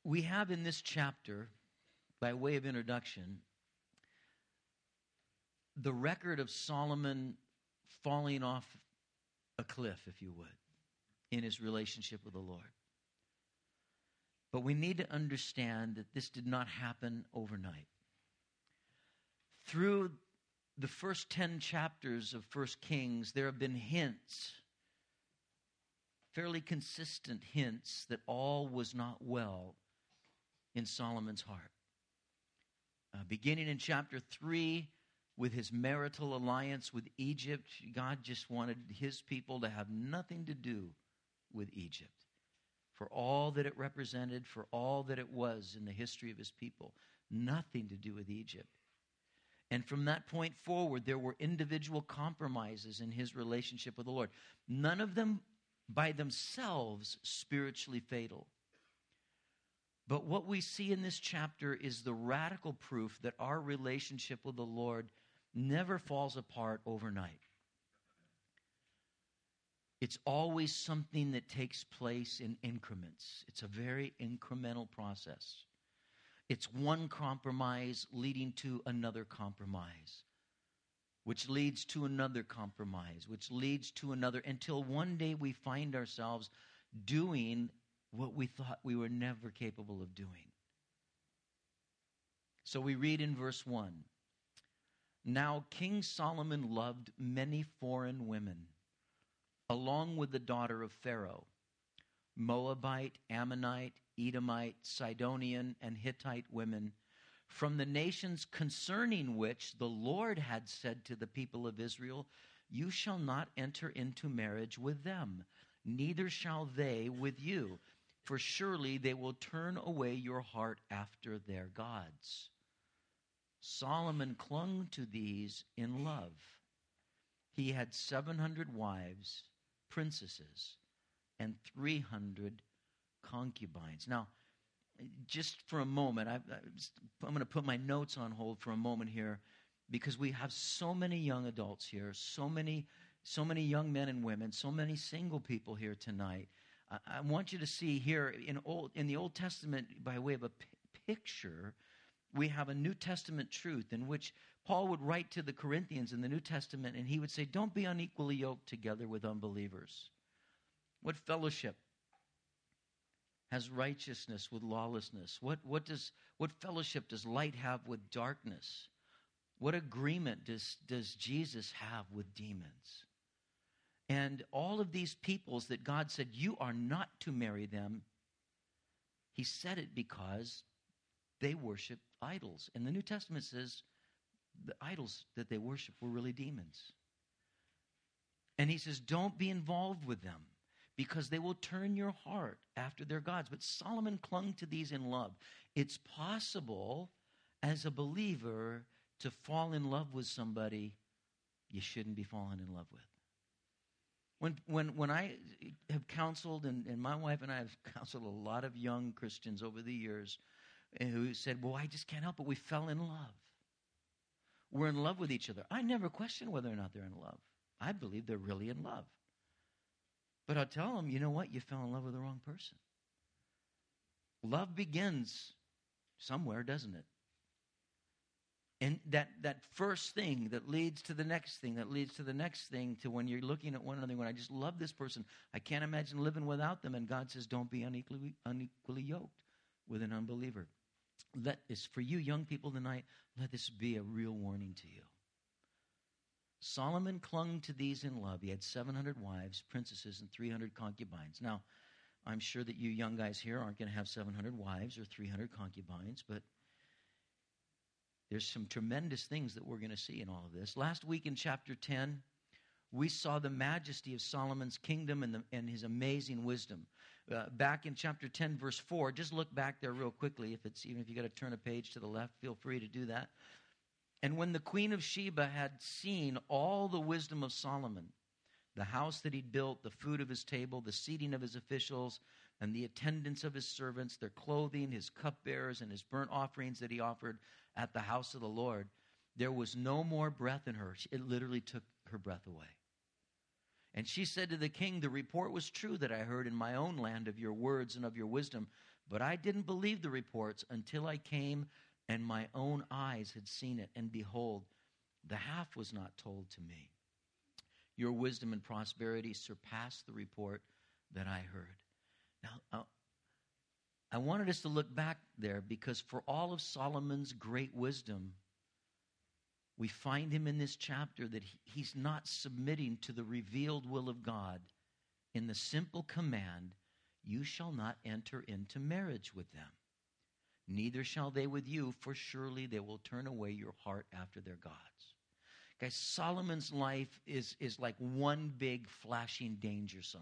We have in this chapter, by way of introduction, the record of Solomon falling off a cliff, if you would, in his relationship with the Lord. But we need to understand that this did not happen overnight. Through the first 10 chapters of 1 Kings, there have been hints, fairly consistent hints, that all was not well in Solomon's heart. Beginning in chapter 3, with his marital alliance with Egypt, God just wanted his people to have nothing to do with Egypt. For all that it represented, for all that it was in the history of his people, nothing to do with Egypt. And from that point forward, there were individual compromises in his relationship with the Lord. None of them by themselves spiritually fatal. But what we see in this chapter is the radical proof that our relationship with the Lord never falls apart overnight. It's always something that takes place in increments. It's a very incremental process. It's one compromise leading to another compromise, which leads to another compromise, which leads to another, until one day we find ourselves doing what we thought we were never capable of doing. So we read in verse 1, "Now King Solomon loved many foreign women, along with the daughter of Pharaoh, Moabite, Ammonite, Edomite, Sidonian, and Hittite women, from the nations concerning which the Lord had said to the people of Israel, 'You shall not enter into marriage with them, neither shall they with you, for surely they will turn away your heart after their gods.' Solomon clung to these in love. He had 700 wives, princesses, and 300 concubines." Now, just for a moment, I'm going to put my notes on hold for a moment here, because we have so many young adults here, so many young men and women, so many single people here tonight. I want you to see here in the Old Testament, by way of a picture, we have a New Testament truth in which Paul would write to the Corinthians in the New Testament, and he would say, "Don't be unequally yoked together with unbelievers." What fellowship has righteousness with lawlessness? What fellowship does light have with darkness? What agreement does Jesus have with demons? And all of these peoples that God said, "You are not to marry them," he said it because they worship idols. And the New Testament says the idols that they worship were really demons. And he says, don't be involved with them, because they will turn your heart after their gods. But Solomon clung to these in love. It's possible as a believer to fall in love with somebody you shouldn't be falling in love with. When I have counseled, and my wife and I have counseled a lot of young Christians over the years who said, "Well, I just can't help it. We fell in love. We're in love with each other." I never question whether or not they're in love. I believe they're really in love. But I'll tell them, you know what? You fell in love with the wrong person. Love begins somewhere, doesn't it? And that first thing that leads to the next thing, that leads to the next thing, to when you're looking at one another, when I just love this person, I can't imagine living without them. And God says, don't be unequally yoked with an unbeliever. Let this, for you young people tonight, let this be a real warning to you. Solomon clung to these in love. He had 700 wives, princesses, and 300 concubines. Now, I'm sure that you young guys here aren't going to have 700 wives or 300 concubines, but there's some tremendous things that we're going to see in all of this. Last week in chapter 10, we saw the majesty of Solomon's kingdom and his amazing wisdom. Back in chapter 10, verse 4, just look back there real quickly. Even if you got to turn a page to the left, feel free to do that. "And when the queen of Sheba had seen all the wisdom of Solomon, the house that he'd built, the food of his table, the seating of his officials, and the attendance of his servants, their clothing, his cupbearers, and his burnt offerings that he offered at the house of the Lord, there was no more breath in her." It literally took her breath away. And she said to the king, the report was true that I heard in my own land of your words and of your wisdom, but I didn't believe the reports until I came and my own eyes had seen it. And behold, the half was not told to me. Your wisdom and prosperity surpassed the report that I heard. Now, I wanted us to look back there because for all of Solomon's great wisdom, we find him in this chapter that he's not submitting to the revealed will of God in the simple command, you shall not enter into marriage with them. Neither shall they with you, for surely they will turn away your heart after their gods. Guys, Solomon's life is like one big flashing danger sign.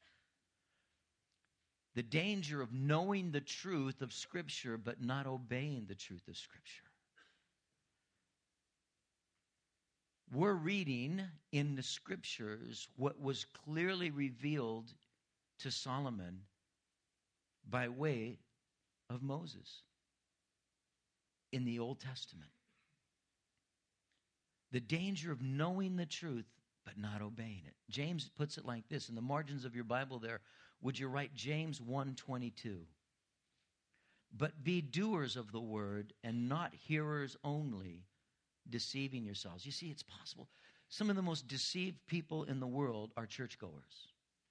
The danger of knowing the truth of Scripture but not obeying the truth of Scripture. We're reading in the Scriptures what was clearly revealed to Solomon by way of Moses in the Old Testament. The danger of knowing the truth but not obeying it. James puts it like this. In the margins of your Bible there, would you write James 1:22? But be doers of the word and not hearers only, deceiving yourselves. You see, it's possible. Some of the most deceived people in the world are churchgoers.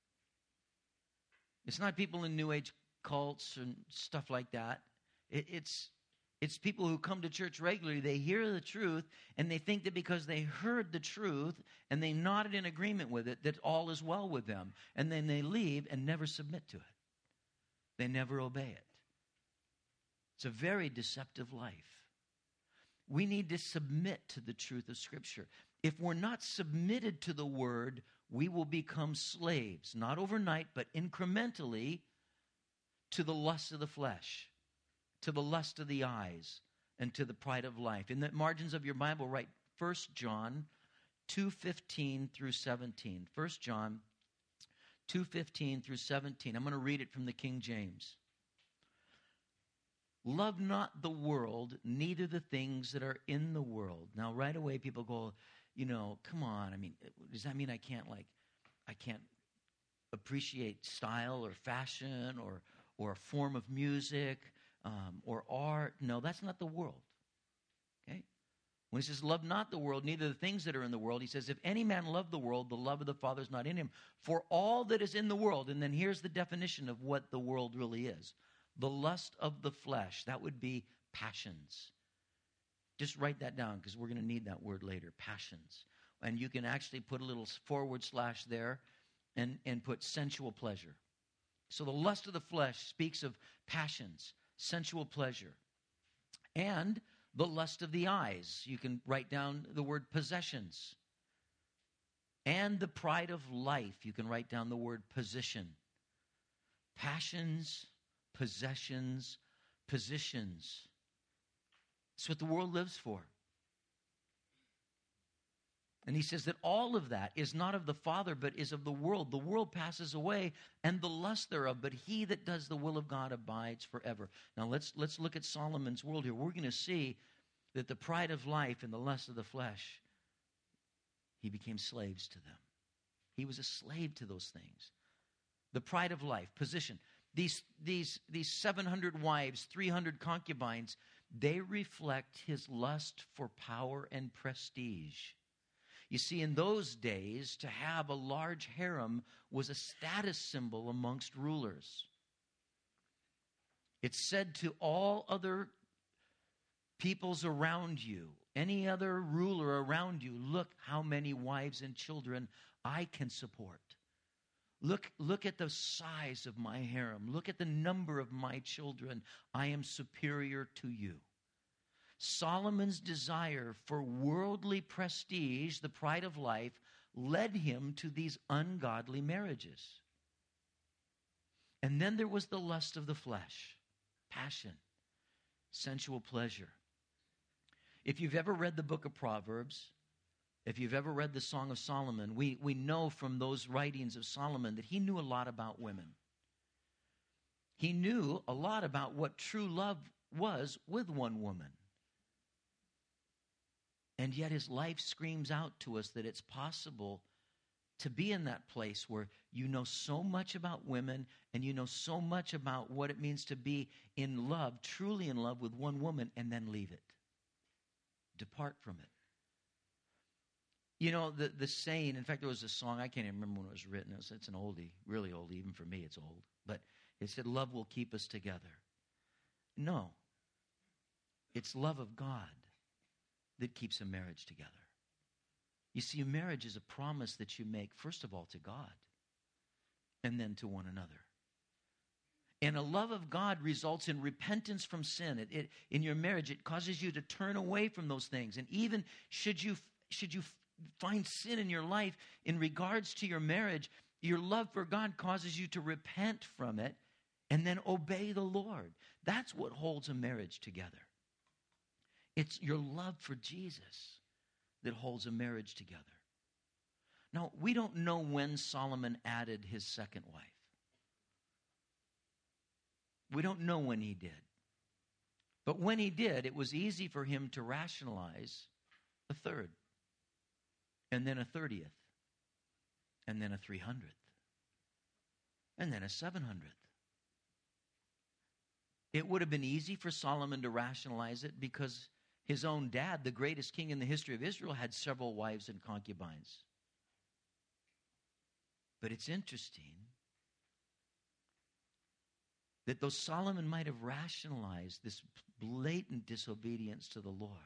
It's not people in New Age cults and stuff like that. It's people who come to church regularly. They hear the truth, and they think that because they heard the truth and they nodded in agreement with it, that all is well with them. And then they leave and never submit to it. They never obey it. It's a very deceptive life. We need to submit to the truth of Scripture. If we're not submitted to the Word, we will become slaves, not overnight, but incrementally, to the lust of the flesh, to the lust of the eyes, and to the pride of life. In the margins of your Bible, write 1 John 2:15 through 17. 1 John 2:15 through 17. I'm going to read it from the King James. Love not the world, neither the things that are in the world. Now, right away, people go, come on. I mean, does that mean I can't appreciate style or fashion or a form of music or art? No, that's not the world. Okay? When he says, love not the world, neither the things that are in the world, he says, if any man love the world, the love of the Father is not in him. For all that is in the world, and then here's the definition of what the world really is. The lust of the flesh, that would be passions. Just write that down because we're going to need that word later, passions. And you can actually put a little / there and put sensual pleasure. So the lust of the flesh speaks of passions, sensual pleasure. And the lust of the eyes, you can write down the word possessions. And the pride of life, you can write down the word position. Passions, possessions, positions. It's what the world lives for. And he says that all of that is not of the Father, but is of the world. The world passes away, and the lust thereof, but he that does the will of God abides forever. Now let's look at Solomon's world here. We're going to see that the pride of life and the lust of the flesh, he became slaves to them. He was a slave to those things. The pride of life, position. These 700 wives, 300 concubines, they reflect his lust for power and prestige. You see, in those days, to have a large harem was a status symbol amongst rulers. It said to all other peoples around you, any other ruler around you, look how many wives and children I can support. Look at the size of my harem. Look at the number of my children. I am superior to you. Solomon's desire for worldly prestige, the pride of life, led him to these ungodly marriages. And then there was the lust of the flesh, passion, sensual pleasure. If you've ever read the book of Proverbs, if you've ever read the Song of Solomon, we know from those writings of Solomon that he knew a lot about women. He knew a lot about what true love was with one woman. And yet his life screams out to us that it's possible to be in that place where you know so much about women and you know so much about what it means to be in love, truly in love with one woman, and then leave it. Depart from it. You know, the saying, in fact, there was a song, I can't even remember when it was written. It's an oldie, really old, even for me it's old. But it said, love will keep us together. No. It's love of God that keeps a marriage together. You see, marriage is a promise that you make, first of all, to God, and then to one another. And a love of God results in repentance from sin. In your marriage, it causes you to turn away from those things. And even should you find sin in your life in regards to your marriage, your love for God causes you to repent from it and then obey the Lord. That's what holds a marriage together. It's your love for Jesus that holds a marriage together. Now, we don't know when Solomon added his second wife. We don't know when he did. But when he did, it was easy for him to rationalize a third, and then a 30th, and then a 300th, and then a 700th. It would have been easy for Solomon to rationalize it because his own dad, the greatest king in the history of Israel, had several wives and concubines. But it's interesting that though Solomon might have rationalized this blatant disobedience to the Lord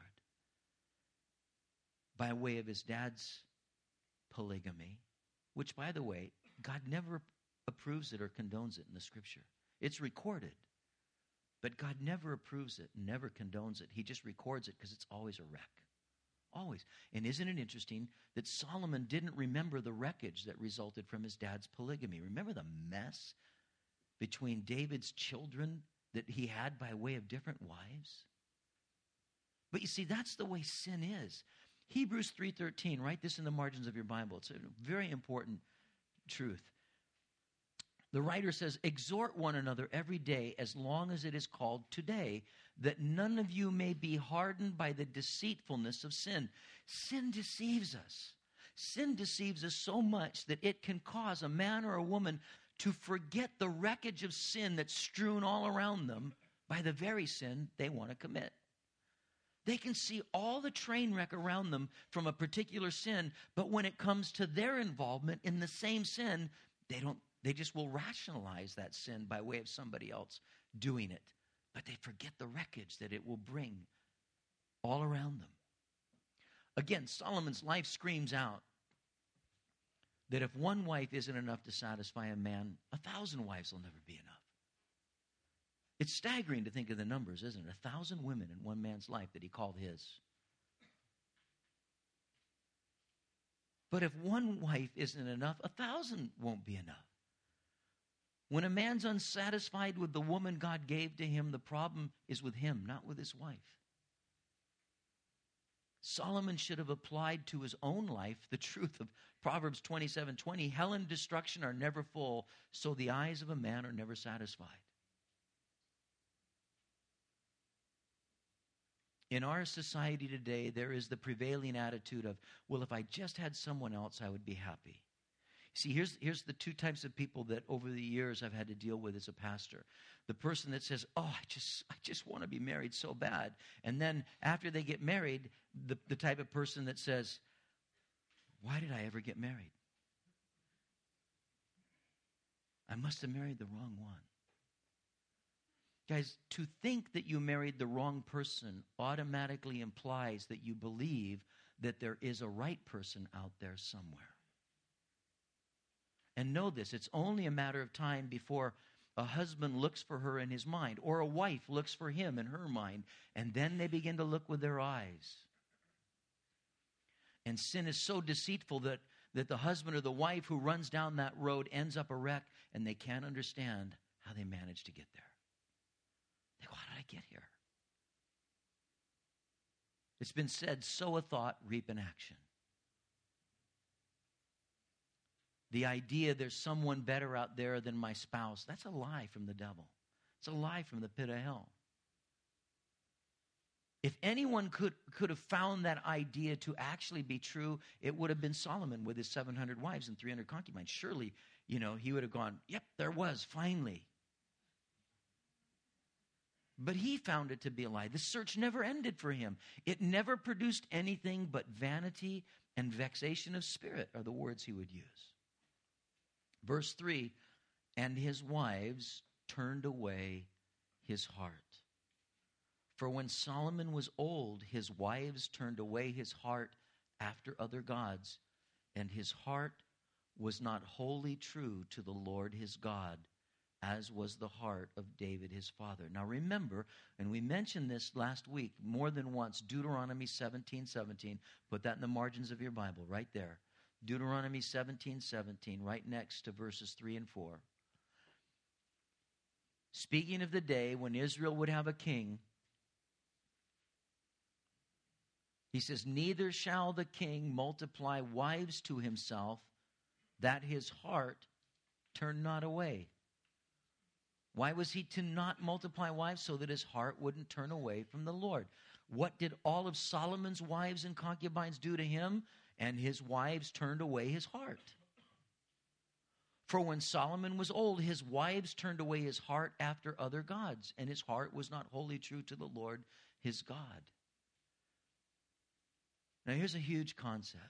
by way of his dad's polygamy, which, by the way, God never approves it or condones it in the Scripture. It's recorded. But God never approves it, never condones it. He just records it because it's always a wreck. Always. And isn't it interesting that Solomon didn't remember the wreckage that resulted from his dad's polygamy? Remember the mess between David's children that he had by way of different wives? But you see, that's the way sin is. Hebrews 3:13, write this in the margins of your Bible. It's a very important truth. The writer says, exhort one another every day as long as it is called today, that none of you may be hardened by the deceitfulness of sin. Sin deceives us. Sin deceives us so much that it can cause a man or a woman to forget the wreckage of sin that's strewn all around them by the very sin they want to commit. They can see all the train wreck around them from a particular sin, but when it comes to their involvement in the same sin, they just will rationalize that sin by way of somebody else doing it. But they forget the wreckage that it will bring all around them. Again, Solomon's life screams out that if one wife isn't enough to satisfy a man, 1,000 wives will never be enough. It's staggering to think of the numbers, isn't it? 1,000 women in one man's life that he called his. But if one wife isn't enough, 1,000 won't be enough. When a man's unsatisfied with the woman God gave to him, the problem is with him, not with his wife. Solomon should have applied to his own life the truth of Proverbs 27:20. Hell and destruction are never full, so the eyes of a man are never satisfied. In our society today, there is the prevailing attitude of, well, if I just had someone else, I would be happy. See, here's the two types of people that over the years I've had to deal with as a pastor. The person that says, oh, I just want to be married so bad. And then after they get married, the type of person that says, why did I ever get married? I must have married the wrong one. Guys, to think that you married the wrong person automatically implies that you believe that there is a right person out there somewhere. And know this, it's only a matter of time before a husband looks for her in his mind, or a wife looks for him in her mind, and then they begin to look with their eyes. And sin is so deceitful that the husband or the wife who runs down that road ends up a wreck, and they can't understand how they managed to get there. They go, how did I get here? It's been said, sow a thought, reap an action. The idea there's someone better out there than my spouse, that's a lie from the devil. It's a lie from the pit of hell. If anyone could have found that idea to actually be true, it would have been Solomon with his 700 wives and 300 concubines. Surely, he would have gone, yep, there was, finally. But he found it to be a lie. The search never ended for him. It never produced anything but vanity and vexation of spirit are the words he would use. Verse 3, and his wives turned away his heart. For when Solomon was old, his wives turned away his heart after other gods, and his heart was not wholly true to the Lord his God, as was the heart of David his father. Now remember, and we mentioned this last week more than once, Deuteronomy 17:17. Put that in the margins of your Bible, right there. Deuteronomy 17:17, right next to verses 3 and 4. Speaking of the day when Israel would have a king, he says, neither shall the king multiply wives to himself, that his heart turn not away. Why was he to not multiply wives? So that his heart wouldn't turn away from the Lord. What did all of Solomon's wives and concubines do to him? And his wives turned away his heart. For when Solomon was old, his wives turned away his heart after other gods, and his heart was not wholly true to the Lord his God. Now here's a huge concept.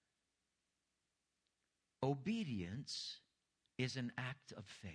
Obedience is an act of faith.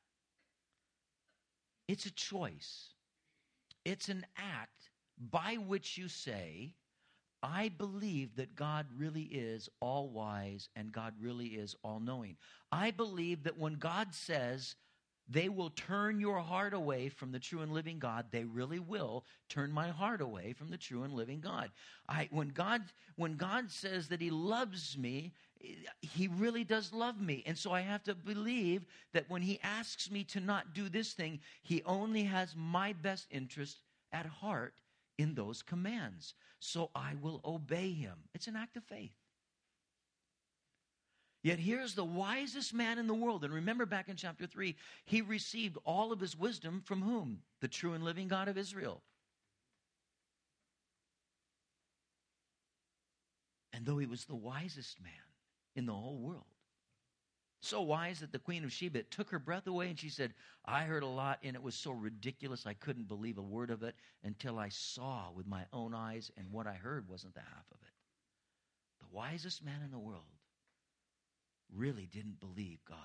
It's a choice. It's an act by which you say, I believe that God really is all-wise and God really is all-knowing. I believe that when God says they will turn your heart away from the true and living God, they really will turn my heart away from the true and living God. When God says that he loves me, he really does love me. And so I have to believe that when he asks me to not do this thing, he only has my best interest at heart in those commands. So I will obey him. It's an act of faith. Yet here's the wisest man in the world. And remember back in chapter 3, he received all of his wisdom from whom? The true and living God of Israel. And though he was the wisest man in the whole world, so wise that the Queen of Sheba took her breath away and she said, I heard a lot and it was so ridiculous I couldn't believe a word of it until I saw with my own eyes, and what I heard wasn't the half of it. The wisest man in the world really didn't believe God.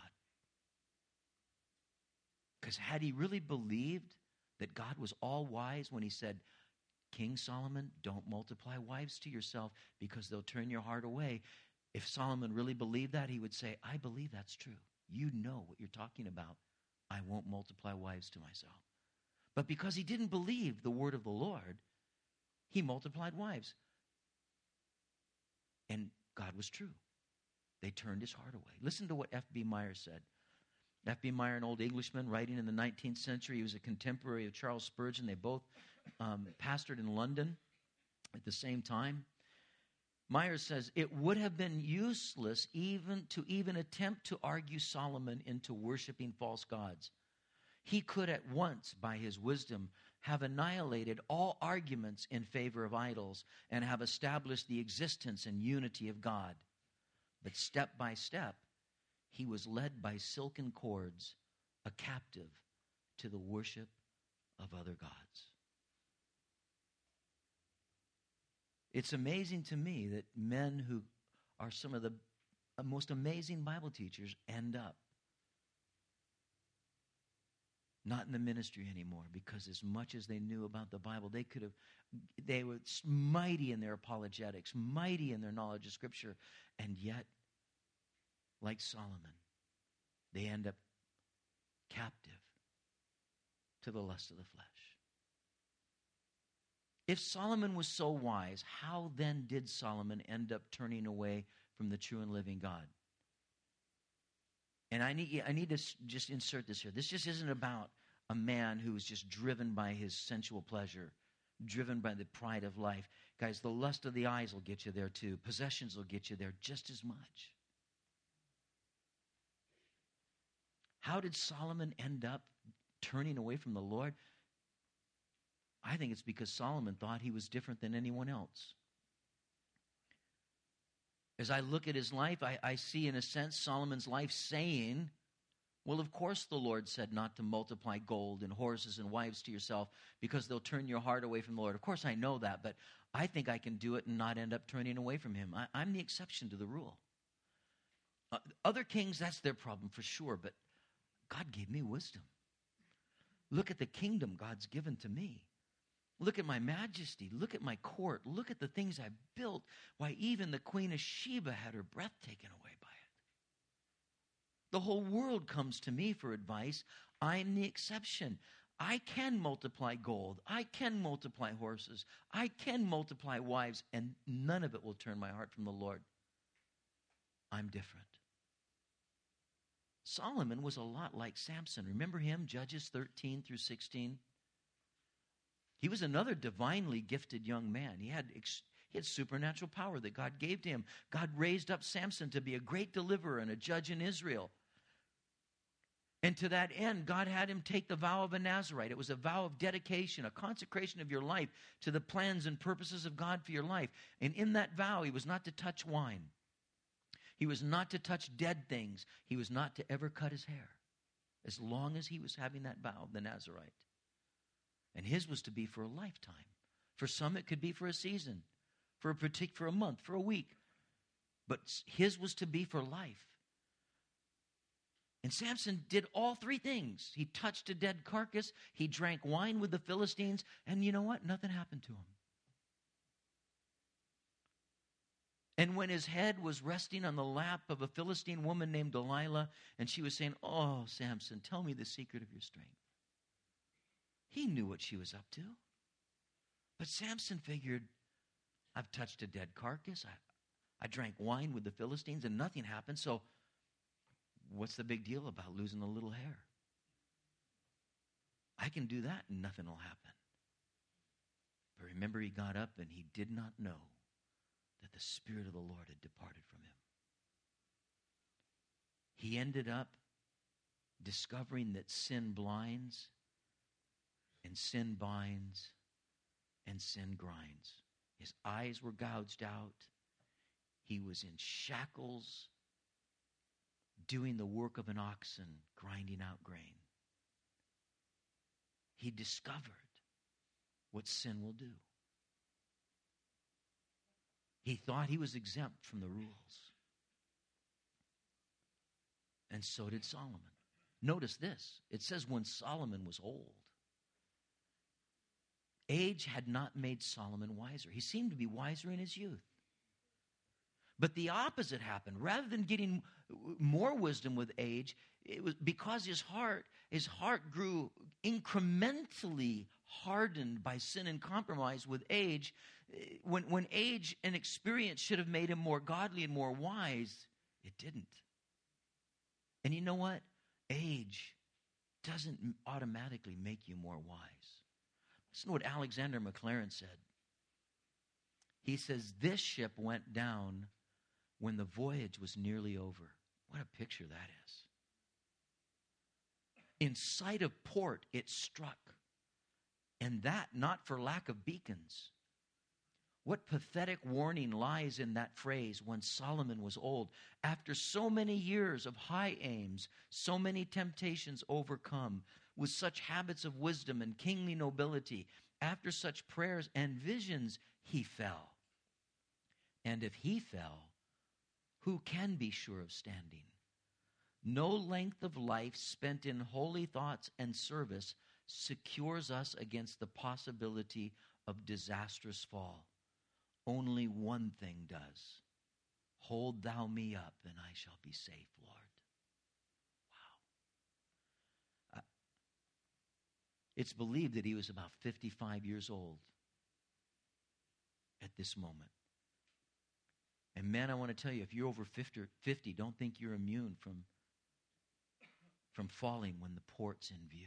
Because had he really believed that God was all wise when he said, King Solomon, don't multiply wives to yourself because they'll turn your heart away. If Solomon really believed that, he would say, I believe that's true. You know what you're talking about. I won't multiply wives to myself. But because he didn't believe the word of the Lord, he multiplied wives. And God was true. They turned his heart away. Listen to what F.B. Meyer said. F.B. Meyer, an old Englishman writing in the 19th century. He was a contemporary of Charles Spurgeon. They both pastored in London at the same time. Meyer says, it would have been useless even attempt to argue Solomon into worshiping false gods. He could at once, by his wisdom, have annihilated all arguments in favor of idols and have established the existence and unity of God. But step by step, he was led by silken cords, a captive to the worship of other gods. It's amazing to me that men who are some of the most amazing Bible teachers end up not in the ministry anymore, because as much as they knew about the Bible, they were mighty in their apologetics, mighty in their knowledge of Scripture, and yet, like Solomon, they end up captive to the lust of the flesh. If Solomon was so wise, how then did Solomon end up turning away from the true and living God? And I need to just insert this here. This just isn't about a man who is just driven by his sensual pleasure, driven by the pride of life. Guys, the lust of the eyes will get you there too. Possessions will get you there just as much. How did Solomon end up turning away from the Lord? I think it's because Solomon thought he was different than anyone else. As I look at his life, I see, in a sense, Solomon's life saying, well, of course the Lord said not to multiply gold and horses and wives to yourself because they'll turn your heart away from the Lord. Of course I know that, but I think I can do it and not end up turning away from him. I'm the exception to the rule. Other kings, that's their problem for sure, but God gave me wisdom. Look at the kingdom God's given to me. Look at my majesty. Look at my court. Look at the things I've built. Why, even the Queen of Sheba had her breath taken away by it. The whole world comes to me for advice. I'm the exception. I can multiply gold. I can multiply horses. I can multiply wives, and none of it will turn my heart from the Lord. I'm different. Solomon was a lot like Samson. Remember him, Judges 13 through 16? He was another divinely gifted young man. He had supernatural power that God gave to him. God raised up Samson to be a great deliverer and a judge in Israel. And to that end, God had him take the vow of a Nazirite. It was a vow of dedication, a consecration of your life to the plans and purposes of God for your life. And in that vow, he was not to touch wine. He was not to touch dead things. He was not to ever cut his hair, as long as he was having that vow of the Nazirite. And his was to be for a lifetime. For some, it could be for a season, for a month, for a week. But his was to be for life. And Samson did all three things. He touched a dead carcass, he drank wine with the Philistines, and you know what? Nothing happened to him. And when his head was resting on the lap of a Philistine woman named Delilah, and she was saying, "Oh, Samson, tell me the secret of your strength." He knew what she was up to. But Samson figured, I've touched a dead carcass. I drank wine with the Philistines and nothing happened. So what's the big deal about losing a little hair? I can do that and nothing will happen. But remember, he got up and he did not know that the Spirit of the Lord had departed from him. He ended up discovering that sin blinds, and sin binds, and sin grinds. His eyes were gouged out. He was in shackles, doing the work of an oxen, grinding out grain. He discovered what sin will do. He thought he was exempt from the rules. And so did Solomon. Notice this. It says when Solomon was old. Age had not made Solomon wiser. He seemed to be wiser in his youth. But the opposite happened. Rather than getting more wisdom with age, it was because his heart grew incrementally hardened by sin and compromise with age. When age and experience should have made him more godly and more wise, it didn't. And you know what? Age doesn't automatically make you more wise. Listen to what Alexander Maclaren said. He says, this ship went down when the voyage was nearly over. What a picture that is. In sight of port, it struck. And that not for lack of beacons. What pathetic warning lies in that phrase, when Solomon was old. After so many years of high aims, so many temptations overcome, with such habits of wisdom and kingly nobility, after such prayers and visions, he fell. And if he fell, who can be sure of standing? No length of life spent in holy thoughts and service secures us against the possibility of disastrous fall. Only one thing does. Hold thou me up, and I shall be safe, Lord. Wow. It's believed that he was about 55 years old at this moment. And man, I want to tell you, if you're over 50, don't think you're immune from falling when the port's in view.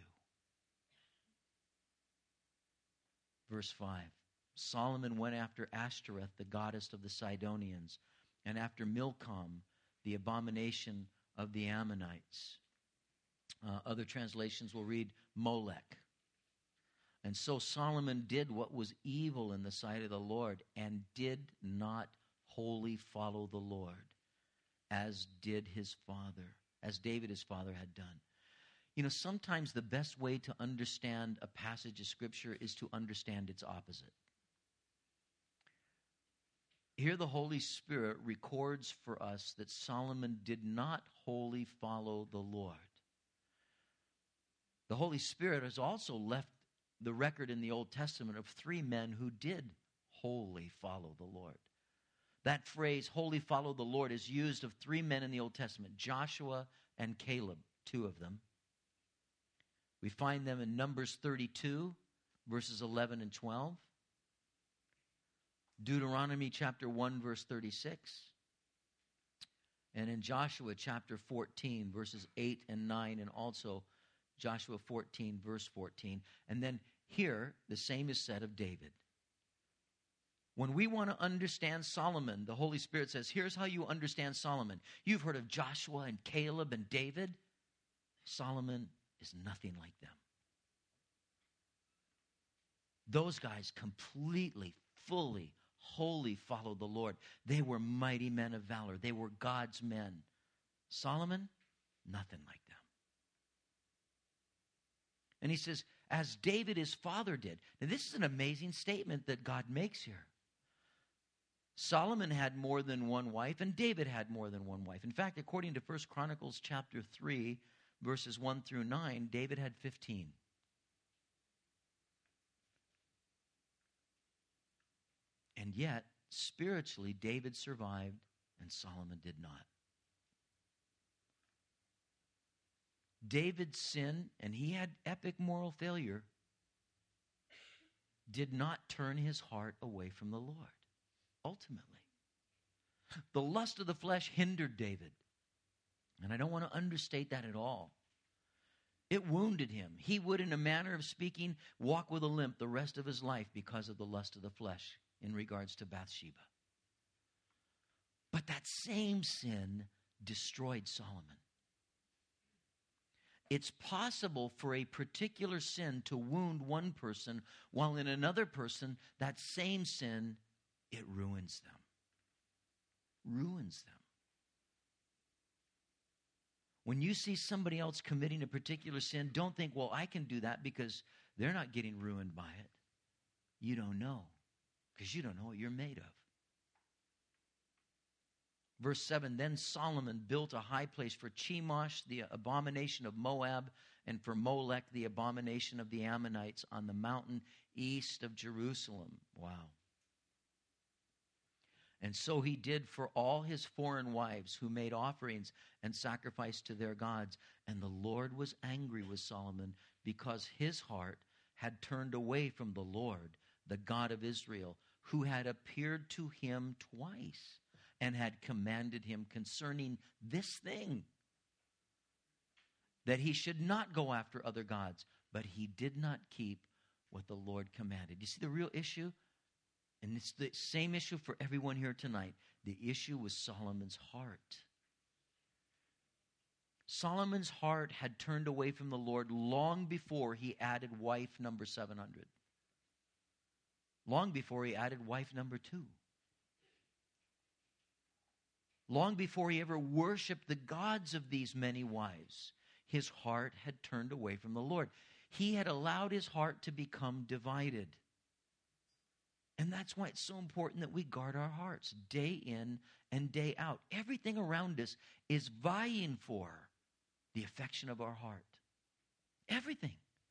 Verse 5. Solomon went after Ashtoreth, the goddess of the Sidonians, and after Milcom, the abomination of the Ammonites. Other translations will read Molech. And so Solomon did what was evil in the sight of the Lord and did not wholly follow the Lord, as did his father, as David his father had done. You know, sometimes the best way to understand a passage of Scripture is to understand its opposite. Here the Holy Spirit records for us that Solomon did not wholly follow the Lord. The Holy Spirit has also left the record in the Old Testament of 3 men who did wholly follow the Lord. That phrase, wholly follow the Lord, is used of 3 men in the Old Testament, Joshua and Caleb, 2 of them. We find them in Numbers 32, verses 11 and 12. Deuteronomy chapter 1, verse 36. And in Joshua chapter 14, verses 8 and 9, and also Joshua 14, verse 14. And then here, the same is said of David. When we want to understand Solomon, the Holy Spirit says, here's how you understand Solomon. You've heard of Joshua and Caleb and David. Solomon is nothing like them. Those guys completely, fully, wholly followed the Lord. They were mighty men of valor. They were God's men. Solomon, nothing like them. And he says, as David his father did. Now this is an amazing statement that God makes here. Solomon had more than one wife, and David had more than one wife. In fact, according to 1 Chronicles chapter 3, verses 1 through 9, David had 15. And yet, spiritually, David survived, and Solomon did not. David's sin, and he had epic moral failure, did not turn his heart away from the Lord. Ultimately, the lust of the flesh hindered David. And I don't want to understate that at all. It wounded him. He would, in a manner of speaking, walk with a limp the rest of his life because of the lust of the flesh in regards to Bathsheba. But that same sin destroyed Solomon. It's possible for a particular sin to wound one person, while in another person, that same sin, it ruins them. Ruins them. When you see somebody else committing a particular sin, don't think, well, I can do that because they're not getting ruined by it. You don't know, because you don't know what you're made of. Verse 7, then Solomon built a high place for Chemosh, the abomination of Moab, and for Molech, the abomination of the Ammonites, on the mountain east of Jerusalem. Wow. And so he did for all his foreign wives who made offerings and sacrificed to their gods. And the Lord was angry with Solomon because his heart had turned away from the Lord, the God of Israel, who had appeared to him twice and had commanded him concerning this thing, that he should not go after other gods. But he did not keep what the Lord commanded. You see the real issue? And it's the same issue for everyone here tonight. The issue was Solomon's heart. Solomon's heart had turned away from the Lord long before he added wife number 700. Long before he added wife number 2. Long before he ever worshiped the gods of these many wives, his heart had turned away from the Lord. He had allowed his heart to become divided. And that's why it's so important that we guard our hearts day in and day out. Everything around us is vying for the affection of our heart. Everything.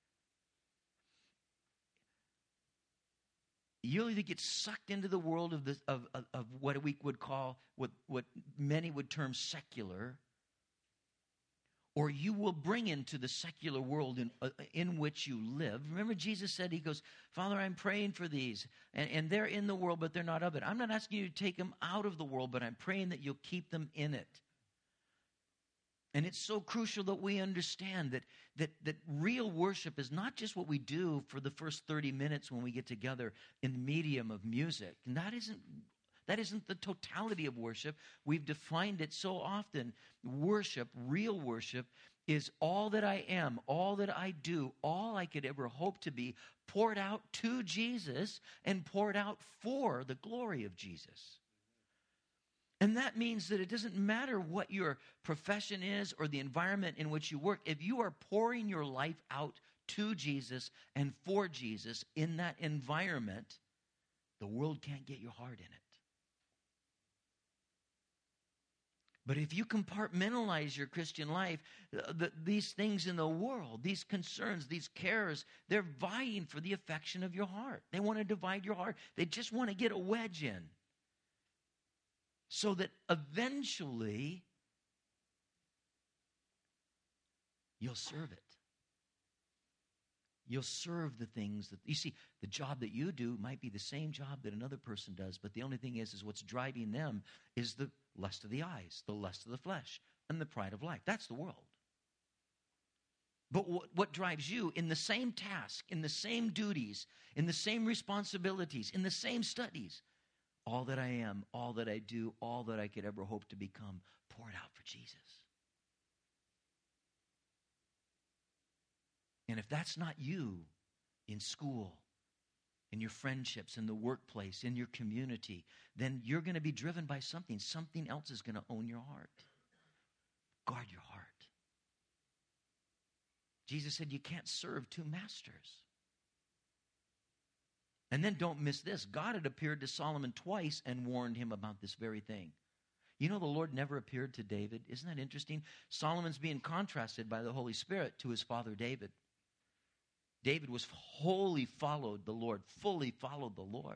You'll either get sucked into the world of what we would call, what many would term secular, or you will bring into the secular world in which you live. Remember, Jesus said, he goes, Father, I'm praying for these, and they're in the world, but they're not of it. I'm not asking you to take them out of the world, but I'm praying that you'll keep them in it. And it's so crucial that we understand that real worship is not just what we do for the first 30 minutes when we get together in the medium of music. And that isn't the totality of worship. We've defined it so often. Worship, real worship, is all that I am, all that I do, all I could ever hope to be, poured out to Jesus and poured out for the glory of Jesus. And that means that it doesn't matter what your profession is or the environment in which you work. If you are pouring your life out to Jesus and for Jesus in that environment, the world can't get your heart in it. But if you compartmentalize your Christian life, these things in the world, these concerns, these cares, they're vying for the affection of your heart. They want to divide your heart. They just want to get a wedge in. So that eventually you'll serve it. You'll serve the things that, you see, the job that you do might be the same job that another person does, but the only thing is what's driving them is the lust of the eyes, the lust of the flesh, and the pride of life. That's the world. But what drives you in the same task, in the same duties, in the same responsibilities, in the same studies, all that I am, all that I do, all that I could ever hope to become, pour it out for Jesus. And if that's not you in school, in your friendships, in the workplace, in your community, then you're going to be driven by something. Something else is going to own your heart. Guard your heart. Jesus said you can't serve two masters. And then don't miss this. God had appeared to Solomon twice and warned him about this very thing. You know, the Lord never appeared to David. Isn't that interesting? Solomon's being contrasted by the Holy Spirit to his father David. David was wholly followed the Lord, fully followed the Lord.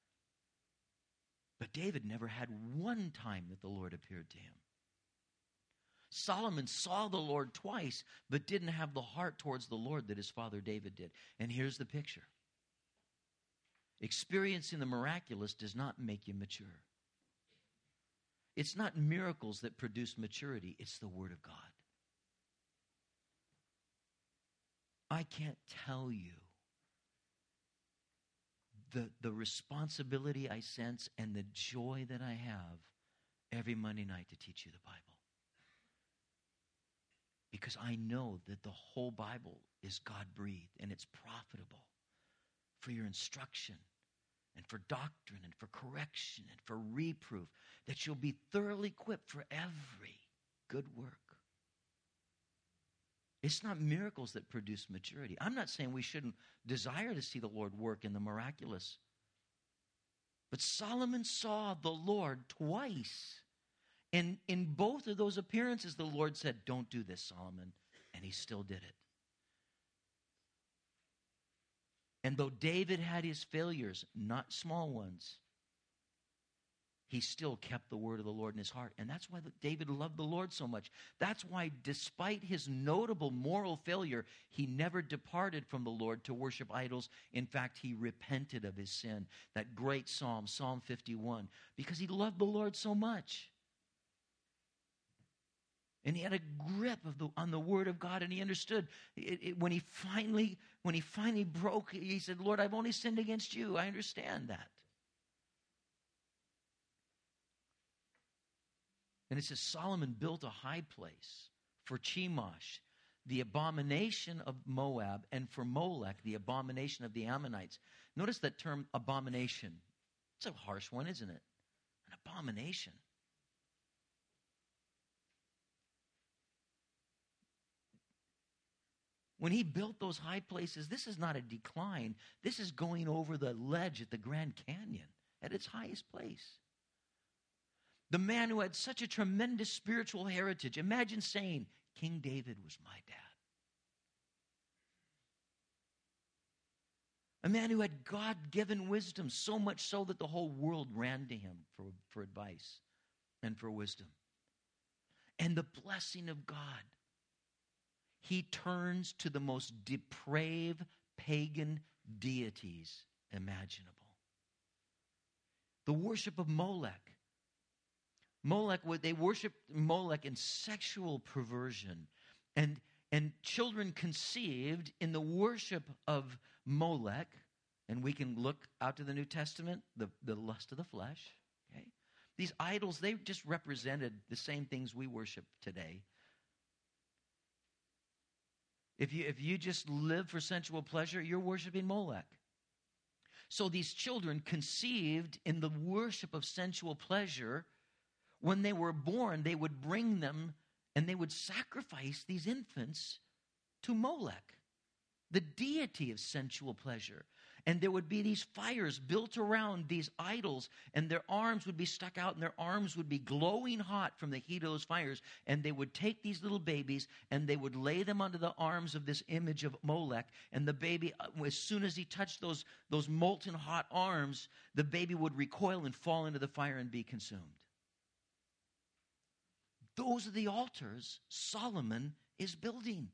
But David never had one time that the Lord appeared to him. Solomon saw the Lord twice, but didn't have the heart towards the Lord that his father David did. And here's the picture. Experiencing the miraculous does not make you mature. It's not miracles that produce maturity, it's the Word of God. I can't tell you the responsibility I sense and the joy that I have every Monday night to teach you the Bible. Because I know that the whole Bible is God-breathed and it's profitable for your instruction and for doctrine and for correction and for reproof, that you'll be thoroughly equipped for every good work. It's not miracles that produce maturity. I'm not saying we shouldn't desire to see the Lord work in the miraculous. But Solomon saw the Lord twice. And in both of those appearances, the Lord said, don't do this, Solomon. And he still did it. And though David had his failures, not small ones, he still kept the word of the Lord in his heart. And that's why David loved the Lord so much. That's why, despite his notable moral failure, he never departed from the Lord to worship idols. In fact, he repented of his sin. That great psalm, Psalm 51, because he loved the Lord so much. And he had a grip on the Word of God, and he understood. When he finally broke, he said, Lord, I've only sinned against you. I understand that. And it says Solomon built a high place for Chemosh, the abomination of Moab, and for Molech, the abomination of the Ammonites. Notice that term abomination. It's a harsh one, isn't it? An abomination. When he built those high places, this is not a decline. This is going over the ledge at the Grand Canyon at its highest place. The man who had such a tremendous spiritual heritage. Imagine saying, King David was my dad. A man who had God-given wisdom, so much so that the whole world ran to him for advice and for wisdom. And the blessing of God. He turns to the most depraved pagan deities imaginable. The worship of Molech. They worshiped Molech in sexual perversion. And children conceived in the worship of Molech, and we can look out to the New Testament, the lust of the flesh. Okay? These idols, they just represented the same things we worship today. If you just live for sensual pleasure, you're worshiping Molech. So these children conceived in the worship of sensual pleasure, when they were born, they would bring them and they would sacrifice these infants to Molech, the deity of sensual pleasure. And there would be these fires built around these idols, and their arms would be stuck out, and their arms would be glowing hot from the heat of those fires. And they would take these little babies, and they would lay them under the arms of this image of Molech. And the baby, as soon as he touched those molten hot arms, the baby would recoil and fall into the fire and be consumed. Those are the altars Solomon is building.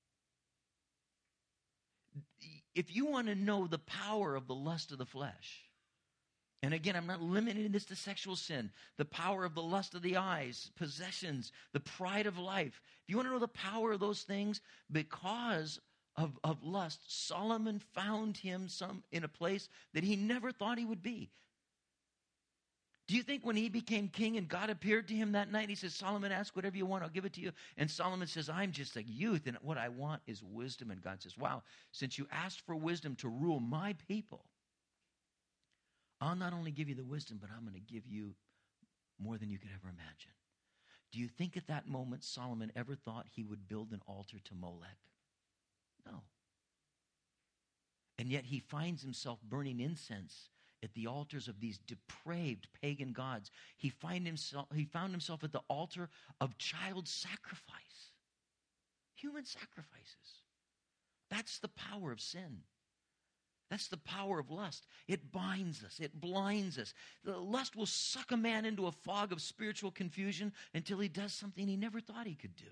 If you want to know the power of the lust of the flesh, and again, I'm not limiting this to sexual sin, the power of the lust of the eyes, possessions, the pride of life. If you want to know the power of those things, because of lust, Solomon found him in a place that he never thought he would be. Do you think when he became king and God appeared to him that night, he says, Solomon, ask whatever you want, I'll give it to you. And Solomon says, I'm just a youth, and what I want is wisdom. And God says, wow, since you asked for wisdom to rule my people, I'll not only give you the wisdom, but I'm going to give you more than you could ever imagine. Do you think at that moment Solomon ever thought he would build an altar to Molech? No. And yet he finds himself burning incense at the altars of these depraved pagan gods. He found himself at the altar of child sacrifice, human sacrifices. That's the power of sin. That's the power of lust. It binds us. It blinds us. The lust will suck a man into a fog of spiritual confusion until he does something he never thought he could do.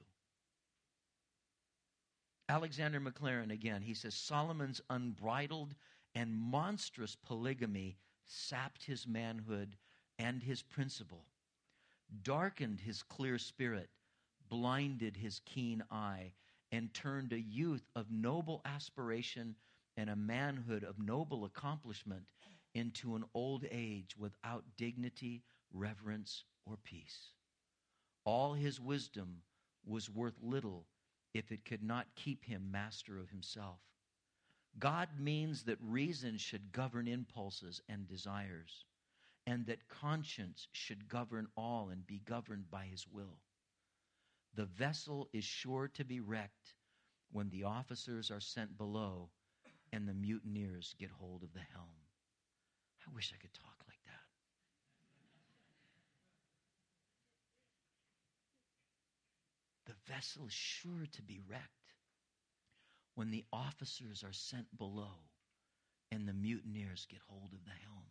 Alexander McLaren, again, he says, Solomon's unbridled and monstrous polygamy sapped his manhood and his principle, darkened his clear spirit, blinded his keen eye, and turned a youth of noble aspiration and a manhood of noble accomplishment into an old age without dignity, reverence, or peace. All his wisdom was worth little if it could not keep him master of himself. God means that reason should govern impulses and desires, and that conscience should govern all and be governed by his will. The vessel is sure to be wrecked when the officers are sent below and the mutineers get hold of the helm. I wish I could talk like that. The vessel is sure to be wrecked when the officers are sent below and the mutineers get hold of the helm.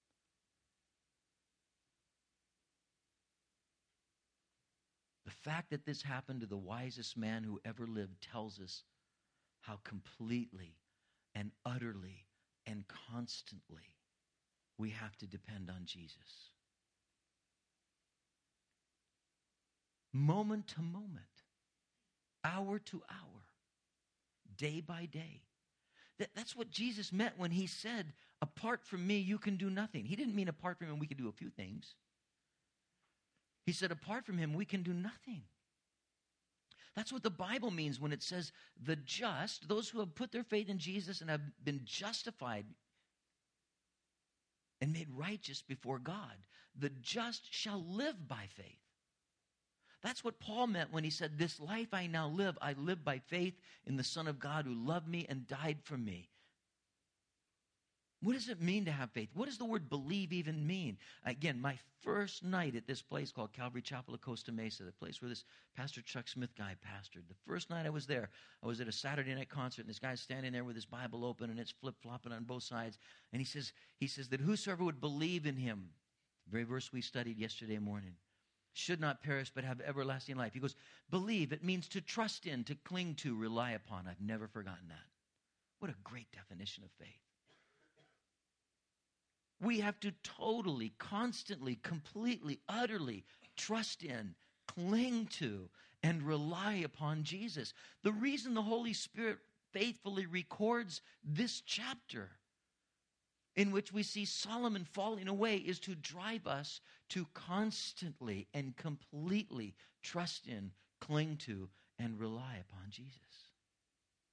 The fact that this happened to the wisest man who ever lived tells us how completely and utterly and constantly we have to depend on Jesus. Moment to moment, hour to hour, day by day. That's what Jesus meant when he said, apart from me, you can do nothing. He didn't mean apart from him, we can do a few things. He said, apart from him, we can do nothing. That's what the Bible means when it says the just, those who have put their faith in Jesus and have been justified and made righteous before God. The just shall live by faith. That's what Paul meant when he said, this life I now live, I live by faith in the Son of God who loved me and died for me. What does it mean to have faith? What does the word believe even mean? Again, my first night at this place called Calvary Chapel of Costa Mesa, the place where this Pastor Chuck Smith guy pastored. The first night I was there, I was at a Saturday night concert, and this guy's standing there with his Bible open, and it's flip-flopping on both sides. And he says that whosoever would believe in him, the very verse we studied yesterday morning, should not perish but have everlasting life. He goes, believe, it means to trust in, to cling to, rely upon. I've never forgotten that. What a great definition of faith. We have to totally, constantly, completely, utterly trust in, cling to, and rely upon Jesus. The reason the Holy Spirit faithfully records this chapter in which we see Solomon falling away is to drive us to constantly and completely trust in, cling to, and rely upon Jesus.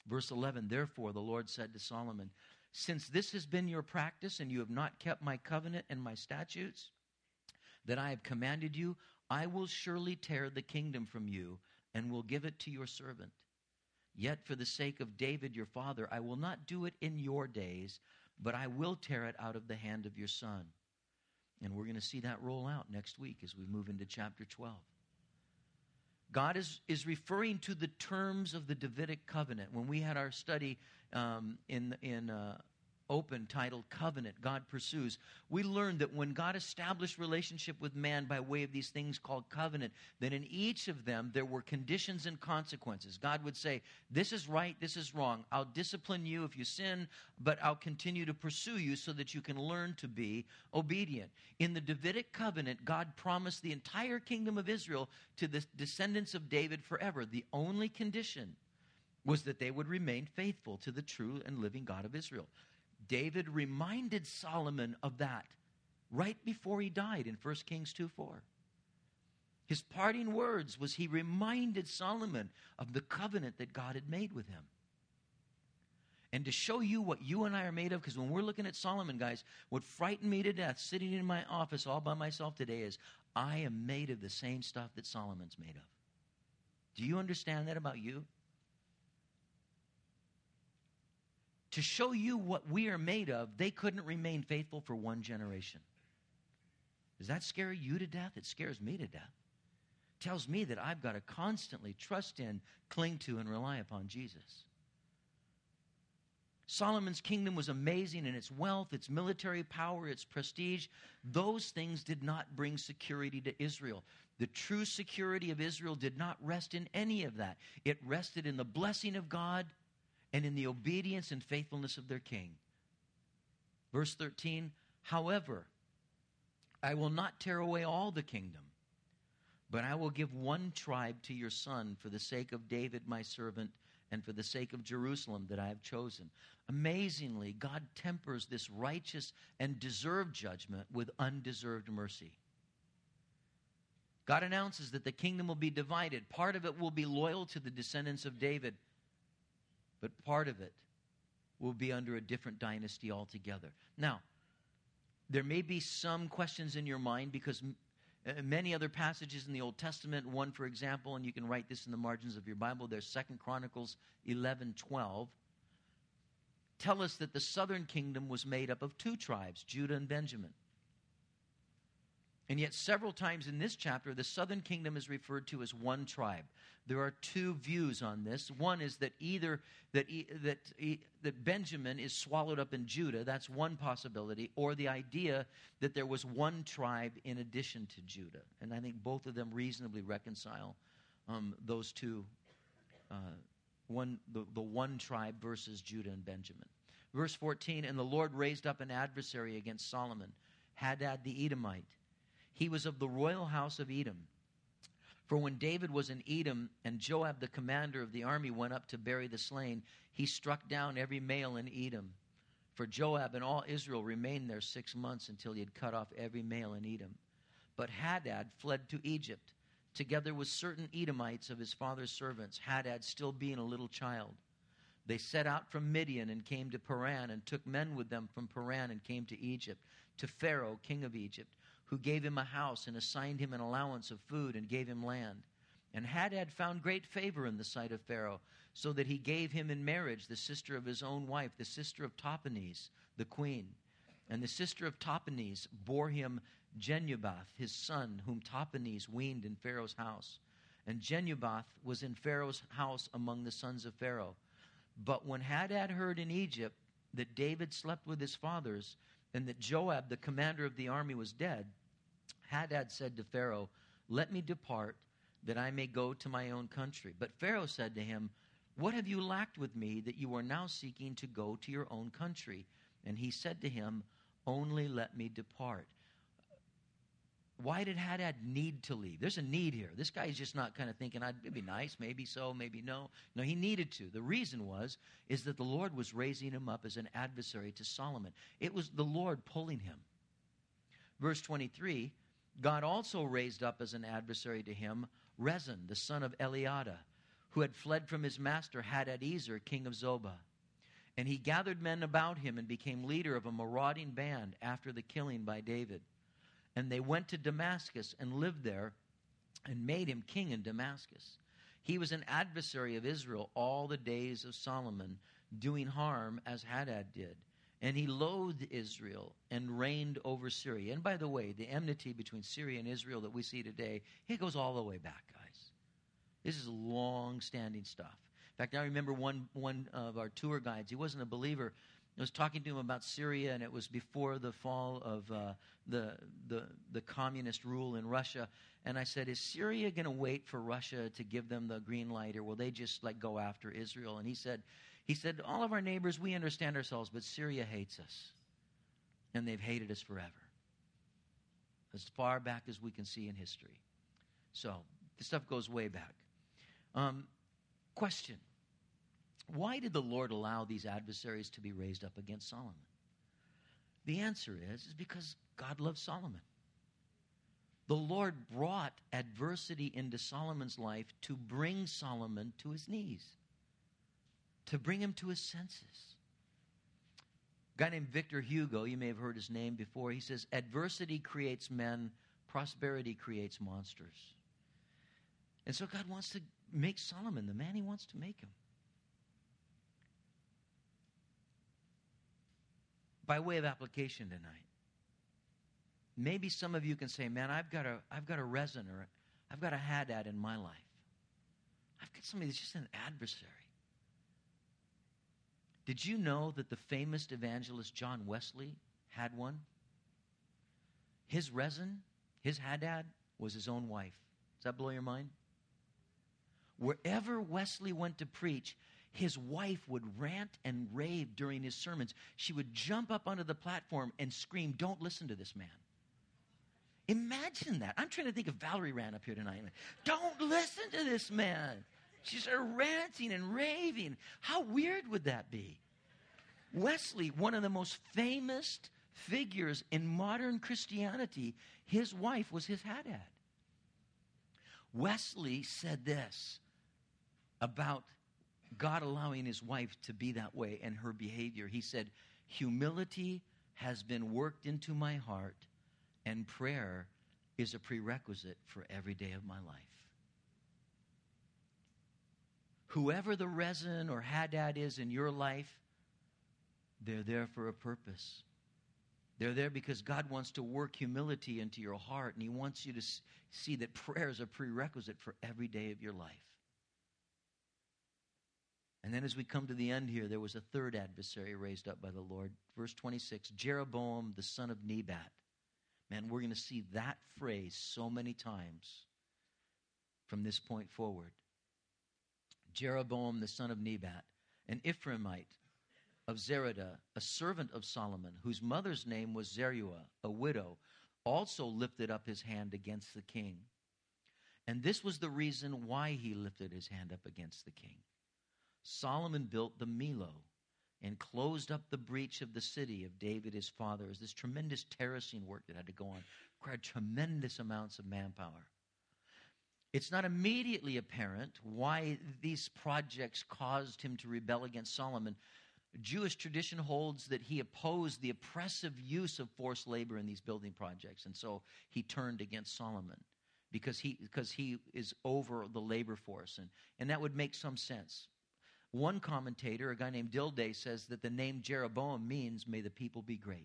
Verse 11, therefore the Lord said to Solomon, since this has been your practice and you have not kept my covenant and my statutes that I have commanded you, I will surely tear the kingdom from you and will give it to your servant. Yet for the sake of David your father, I will not do it in your days, but I will tear it out of the hand of your son. And we're going to see that roll out next week as we move into chapter 12. God is referring to the terms of the Davidic covenant. When we had our study in Open titled Covenant, God Pursues, we learned that when God established relationship with man by way of these things called covenant, that in each of them there were conditions and consequences. God would say, this is right, this is wrong. I'll discipline you if you sin, but I'll continue to pursue you so that you can learn to be obedient. In the Davidic covenant, God promised the entire kingdom of Israel to the descendants of David forever. The only condition was that they would remain faithful to the true and living God of Israel. David reminded Solomon of that right before he died in 1 Kings 2:4. His parting words was he reminded Solomon of the covenant that God had made with him. And to show you what you and I are made of, because when we're looking at Solomon, guys, what frightened me to death sitting in my office all by myself today is I am made of the same stuff that Solomon's made of. Do you understand that about you? To show you what we are made of, they couldn't remain faithful for one generation. Does that scare you to death? It scares me to death. It tells me that I've got to constantly trust in, cling to, and rely upon Jesus. Solomon's kingdom was amazing in its wealth, its military power, its prestige. Those things did not bring security to Israel. The true security of Israel did not rest in any of that. It rested in the blessing of God and in the obedience and faithfulness of their king. Verse 13, however, I will not tear away all the kingdom, but I will give one tribe to your son for the sake of David my servant and for the sake of Jerusalem that I have chosen. Amazingly, God tempers this righteous and deserved judgment with undeserved mercy. God announces that the kingdom will be divided. Part of it will be loyal to the descendants of David, but part of it will be under a different dynasty altogether. Now, there may be some questions in your mind because many other passages in the Old Testament, one, for example, and you can write this in the margins of your Bible, there's 2 Chronicles 11:12, tell us that the southern kingdom was made up of two tribes, Judah and Benjamin. And yet several times in this chapter, the southern kingdom is referred to as one tribe. There are two views on this. One is that that Benjamin is swallowed up in Judah. That's one possibility. Or the idea that there was one tribe in addition to Judah. And I think both of them reasonably reconcile those two, the one tribe versus Judah and Benjamin. Verse 14, and the Lord raised up an adversary against Solomon, Hadad the Edomite. He was of the royal house of Edom. For when David was in Edom and Joab, the commander of the army, went up to bury the slain, he struck down every male in Edom. For Joab and all Israel remained there 6 months until he had cut off every male in Edom. But Hadad fled to Egypt, together with certain Edomites of his father's servants, Hadad still being a little child. They set out from Midian and came to Paran, and took men with them from Paran and came to Egypt, to Pharaoh, king of Egypt, who gave him a house and assigned him an allowance of food and gave him land. And Hadad found great favor in the sight of Pharaoh, so that he gave him in marriage the sister of his own wife, the sister of Tahpenes, the queen. And the sister of Tahpenes bore him Genubath, his son, whom Tahpenes weaned in Pharaoh's house. And Genubath was in Pharaoh's house among the sons of Pharaoh. But when Hadad heard in Egypt that David slept with his fathers, and that Joab, the commander of the army, was dead, Hadad said to Pharaoh, let me depart, that I may go to my own country. But Pharaoh said to him, what have you lacked with me that you are now seeking to go to your own country? And he said to him, only let me depart. Why did Hadad need to leave? There's a need here. This guy is just not kind of thinking, it'd be nice, maybe so, maybe no. No, he needed to. The reason is that the Lord was raising him up as an adversary to Solomon. It was the Lord pulling him. Verse 23, God also raised up as an adversary to him Rezin, the son of Eliada, who had fled from his master Hadadezer, king of Zobah. And he gathered men about him and became leader of a marauding band after the killing by David. And they went to Damascus and lived there and made him king in Damascus. He was an adversary of Israel all the days of Solomon, doing harm as Hadad did. And he loathed Israel and reigned over Syria. And by the way, the enmity between Syria and Israel that we see today, it goes all the way back, guys. This is long-standing stuff. In fact, I remember one of our tour guides, he wasn't a believer. I was talking to him about Syria, and it was before the fall of the communist rule in Russia. And I said, is Syria going to wait for Russia to give them the green light, or will they just go after Israel? And he said, all of our neighbors, we understand ourselves, but Syria hates us. And they've hated us forever. As far back as we can see in history. So, this stuff goes way back. Question. Why did the Lord allow these adversaries to be raised up against Solomon? The answer is because God loves Solomon. The Lord brought adversity into Solomon's life to bring Solomon to his knees, to bring him to his senses. A guy named Victor Hugo, you may have heard his name before, he says, adversity creates men, prosperity creates monsters. And so God wants to make Solomon the man he wants to make him. By way of application tonight, maybe some of you can say, man, I've got a Rezin or I've got a Hadad in my life. I've got somebody that's just an adversary. Did you know that the famous evangelist John Wesley had one? His Rezin, his Hadad, was his own wife. Does that blow your mind? Wherever Wesley went to preach, his wife would rant and rave during his sermons. She would jump up onto the platform and scream, don't listen to this man. Imagine that. I'm trying to think if Valerie ran up here tonight. Don't listen to this man. She started ranting and raving. How weird would that be? Wesley, one of the most famous figures in modern Christianity, his wife was his Hadad. Wesley said this about God allowing his wife to be that way and her behavior. He said, humility has been worked into my heart, and prayer is a prerequisite for every day of my life. Whoever the Rezin or Hadad is in your life, they're there for a purpose. They're there because God wants to work humility into your heart, and he wants you to see that prayer is a prerequisite for every day of your life. And then as we come to the end here, there was a third adversary raised up by the Lord. Verse 26, Jeroboam, the son of Nebat. Man, we're going to see that phrase so many times from this point forward. Jeroboam, the son of Nebat, an Ephraimite of Zeradah, a servant of Solomon, whose mother's name was Zeruiah, a widow, also lifted up his hand against the king. And this was the reason why he lifted his hand up against the king. Solomon built the Millo and closed up the breach of the city of David his father. It was this tremendous terracing work that had to go on. Required tremendous amounts of manpower. It's not immediately apparent why these projects caused him to rebel against Solomon. Jewish tradition holds that he opposed the oppressive use of forced labor in these building projects, and so he turned against Solomon because he is over the labor force, and that would make some sense. One commentator, a guy named Dilday, says that the name Jeroboam means, may the people be great.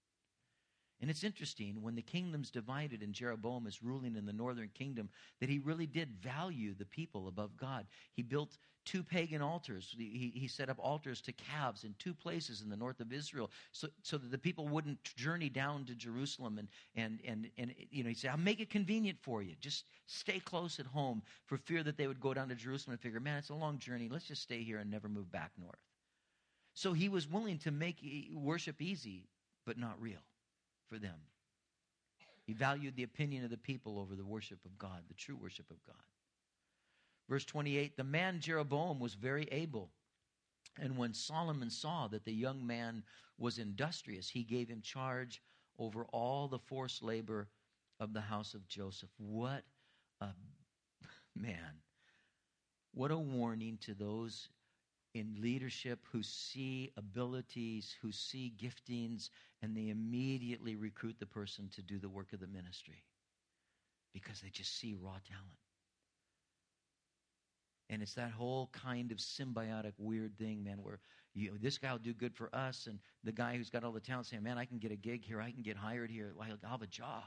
And it's interesting, when the kingdom's divided and Jeroboam is ruling in the northern kingdom, that he really did value the people above God. He built 2 pagan altars. He set up altars to calves in 2 places in the north of Israel so that the people wouldn't journey down to Jerusalem. And he said, I'll make it convenient for you. Just stay close at home, for fear that they would go down to Jerusalem and figure, man, it's a long journey. Let's just stay here and never move back north. So he was willing to make worship easy, but not real for them. He valued the opinion of the people over the worship of God, the true worship of God. Verse 28, the man Jeroboam was very able. And when Solomon saw that the young man was industrious, he gave him charge over all the forced labor of the house of Joseph. What a man. What a warning to those in leadership who see abilities, who see giftings, and they immediately recruit the person to do the work of the ministry because they just see raw talent. And it's that whole kind of symbiotic weird thing, man, where this guy will do good for us, and the guy who's got all the talent saying, man, I can get a gig here, I can get hired here, I'll have a job.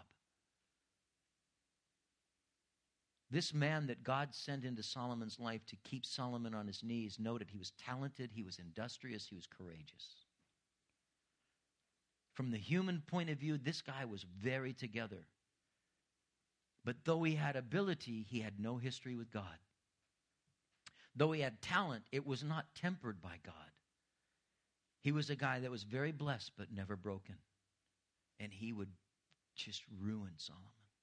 This man that God sent into Solomon's life to keep Solomon on his knees, noted he was talented, he was industrious, he was courageous. From the human point of view, this guy was very together. But though he had ability, he had no history with God. Though he had talent, it was not tempered by God. He was a guy that was very blessed but never broken. And he would just ruin Solomon.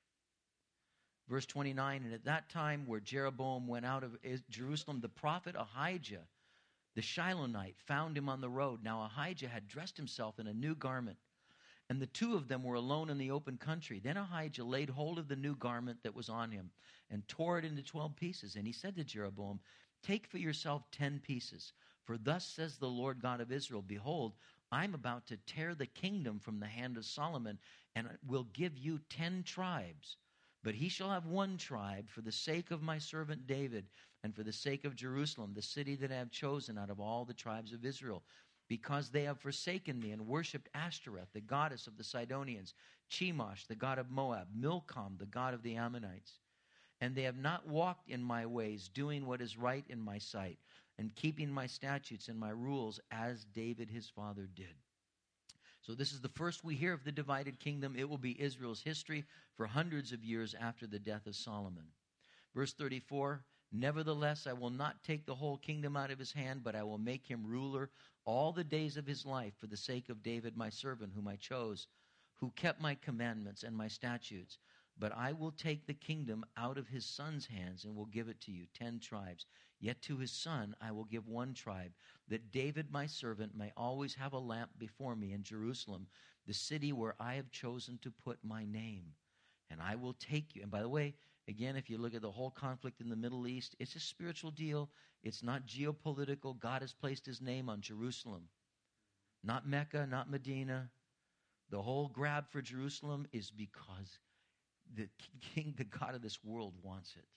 Verse 29, and at that time where Jeroboam went out of Jerusalem, the prophet Ahijah, the Shilonite, found him on the road. Now Ahijah had dressed himself in a new garment, and the two of them were alone in the open country. Then Ahijah laid hold of the new garment that was on him and tore it into 12 pieces. And he said to Jeroboam, take for yourself 10 pieces, for thus says the Lord God of Israel, behold, I'm about to tear the kingdom from the hand of Solomon, and will give you 10 tribes. But he shall have one tribe for the sake of my servant David, and for the sake of Jerusalem, the city that I have chosen out of all the tribes of Israel, because they have forsaken me and worshipped Ashtoreth, the goddess of the Sidonians, Chemosh, the god of Moab, Milcom, the god of the Ammonites. And they have not walked in my ways, doing what is right in my sight, and keeping my statutes and my rules as David his father did. So this is the first we hear of the divided kingdom. It will be Israel's history for hundreds of years after the death of Solomon. Verse 34, nevertheless, I will not take the whole kingdom out of his hand, but I will make him ruler all the days of his life for the sake of David my servant, whom I chose, who kept my commandments and my statutes. But I will take the kingdom out of his son's hands and will give it to you, 10 tribes. Yet to his son I will give one tribe, that David my servant may always have a lamp before me in Jerusalem, the city where I have chosen to put my name. And I will take you. And by the way, again, if you look at the whole conflict in the Middle East, it's a spiritual deal. It's not geopolitical. God has placed his name on Jerusalem. Not Mecca, not Medina. The whole grab for Jerusalem is because the king, the God of this world, wants it.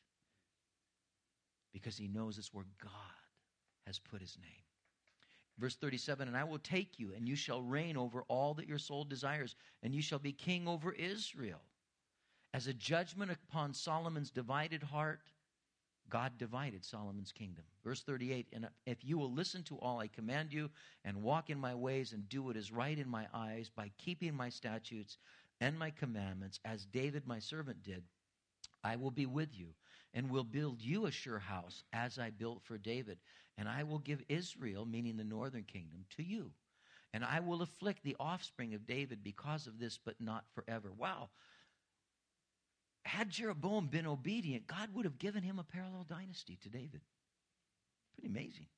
Because he knows it's where God has put his name. Verse 37, and I will take you, and you shall reign over all that your soul desires, and you shall be king over Israel. As a judgment upon Solomon's divided heart, God divided Solomon's kingdom. Verse 38, and if you will listen to all I command you, and walk in my ways, and do what is right in my eyes, by keeping my statutes and my commandments, as David my servant did, I will be with you, and will build you a sure house, as I built for David. And I will give Israel, meaning the northern kingdom, to you. And I will afflict the offspring of David because of this, but not forever. Wow. Had Jeroboam been obedient, God would have given him a parallel dynasty to David. Pretty amazing.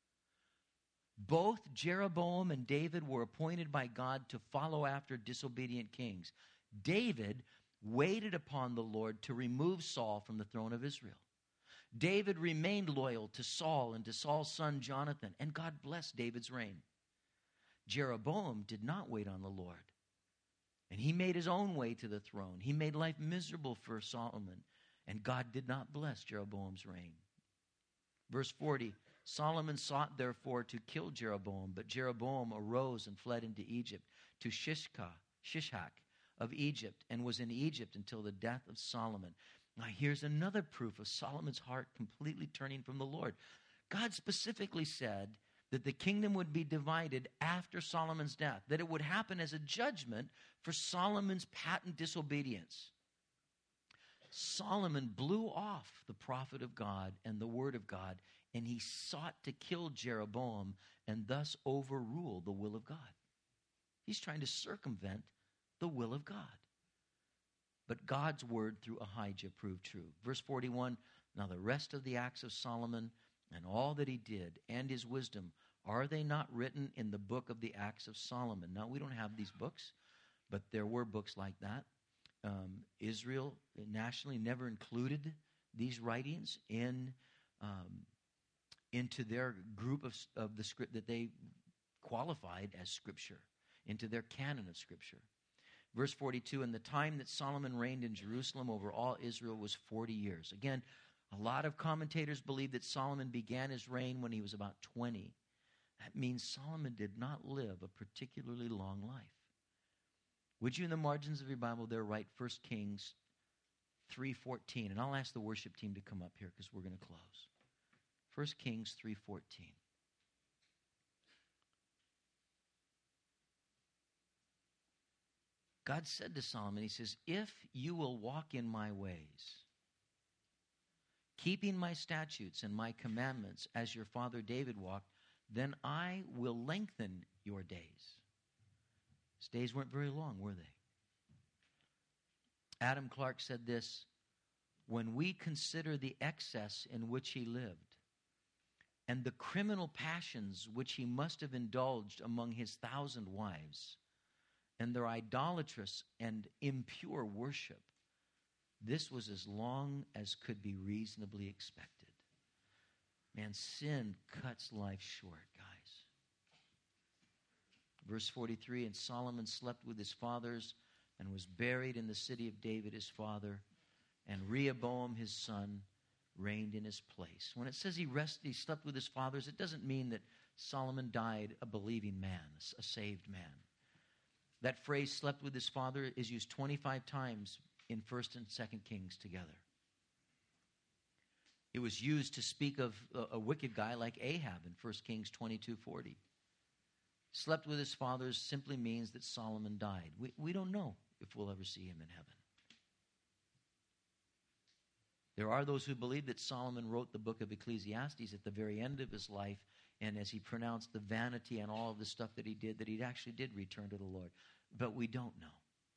Both Jeroboam and David were appointed by God to follow after disobedient kings. David waited upon the Lord to remove Saul from the throne of Israel. David remained loyal to Saul and to Saul's son Jonathan, and God blessed David's reign. Jeroboam did not wait on the Lord, and he made his own way to the throne. He made life miserable for Solomon, and God did not bless Jeroboam's reign. Verse 40, Solomon sought therefore to kill Jeroboam, but Jeroboam arose and fled into Egypt to Shishak of Egypt, and was in Egypt until the death of Solomon. Now here's another proof of Solomon's heart completely turning from the Lord. God specifically said that the kingdom would be divided after Solomon's death, that it would happen as a judgment for Solomon's patent disobedience. Solomon blew off the prophet of God and the word of God, and he sought to kill Jeroboam and thus overrule the will of God. He's trying to circumvent the will of God. But God's word through Ahijah proved true. Verse 41, now the rest of the acts of Solomon and all that he did and his wisdom, are they not written in the book of the acts of Solomon? Now, we don't have these books, but there were books like that. Israel nationally never included these writings in into their group of the script that they qualified as Scripture, into their canon of Scripture. Verse 42, and the time that Solomon reigned in Jerusalem over all Israel was 40 years. Again, a lot of commentators believe that Solomon began his reign when he was about 20. That means Solomon did not live a particularly long life. Would you, in the margins of your Bible there, write 1 Kings 3:14? And I'll ask the worship team to come up here because we're going to close. 1 Kings 3:14. God said to Solomon, he says, if you will walk in my ways, keeping my statutes and my commandments as your father David walked, then I will lengthen your days. His days weren't very long, were they? Adam Clark said this, when we consider the excess in which he lived and the criminal passions which he must have indulged among his 1,000 wives and their idolatrous and impure worship, this was as long as could be reasonably expected. Man, sin cuts life short, guys. Verse 43, and Solomon slept with his fathers and was buried in the city of David his father, and Rehoboam his son reigned in his place. When it says he slept with his fathers, it doesn't mean that Solomon died a believing man, a saved man. That phrase, slept with his father, is used 25 times in 1st and 2nd Kings together. It was used to speak of a wicked guy like Ahab in 1 Kings 22:40. Slept with his fathers simply means that Solomon died. We don't know if we'll ever see him in heaven. There are those who believe that Solomon wrote the book of Ecclesiastes at the very end of his life, and as he pronounced the vanity and all of the stuff that he actually did return to the Lord. But we don't know.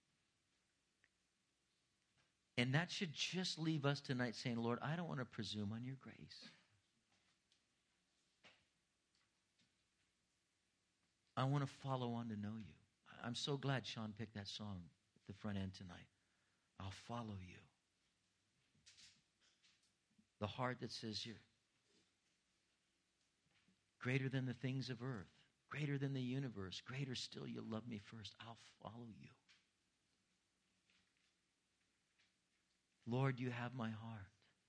And that should just leave us tonight saying, Lord, I don't want to presume on your grace. I want to follow on to know you. I'm so glad Sean picked that song at the front end tonight. I'll follow you. The heart that says you're greater than the things of earth, greater than the universe, greater still, you love me first. I'll follow you. Lord, you have my heart.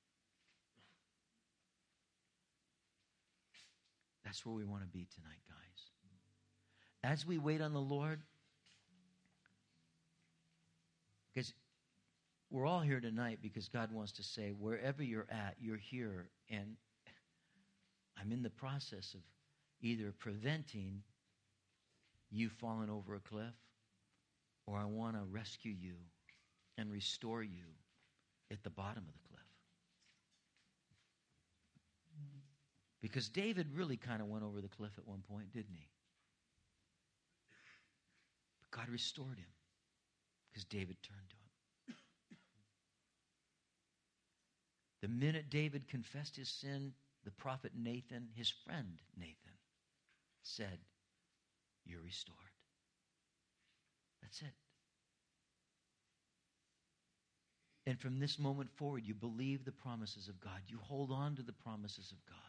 That's where we want to be tonight, guys. As we wait on the Lord, because we're all here tonight because God wants to say, wherever you're at, you're here, and I'm in the process of either preventing you falling over a cliff, or I want to rescue you and restore you at the bottom of the cliff. Because David really kind of went over the cliff at one point, didn't he? But God restored him because David turned to him. The minute David confessed his sin, the prophet Nathan, his friend Nathan, said, you're restored. That's it. And from this moment forward, you believe the promises of God. You hold on to the promises of God.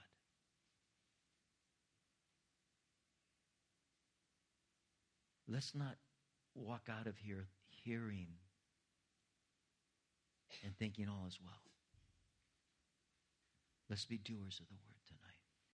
Let's not walk out of here hearing and thinking all is well. Let's be doers of the word.